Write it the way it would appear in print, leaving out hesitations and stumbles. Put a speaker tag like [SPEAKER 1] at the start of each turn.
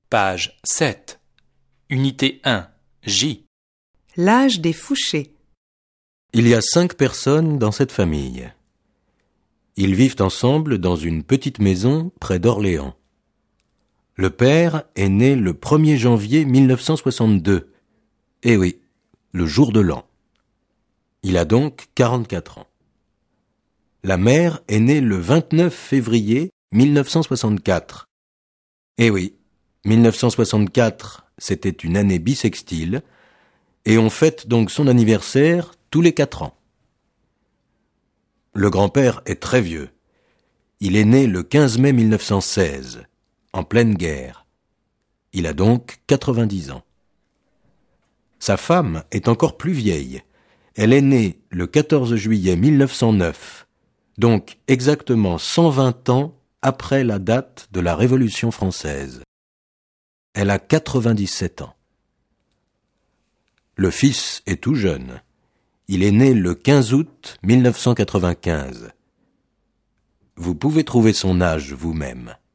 [SPEAKER 1] Page 7. Unité 1. J.
[SPEAKER 2] L'âge des Fouché.
[SPEAKER 3] Il y a 5 personnes dans cette famille. Ils vivent ensemble dans une petite maison près d'Orléans. Le père est né le 1er janvier 1962. Eh oui, le jour de l'an. Il a donc 44 ans. La mère est née le 29 février 1964. Eh oui, 1964, c'était une année bissextile, et on fête donc son anniversaire tous les 4 ans. Le grand-père est très vieux. Il est né le 15 mai 1916, en pleine guerre. Il a donc 90 ans. Sa femme est encore plus vieille. Elle est née le 14 juillet 1909, donc exactement 120 ans après la date de la Révolution française. Elle a 97 ans. Le fils est tout jeune. Il est né le 15 août 1995. Vous pouvez trouver son âge vous-même.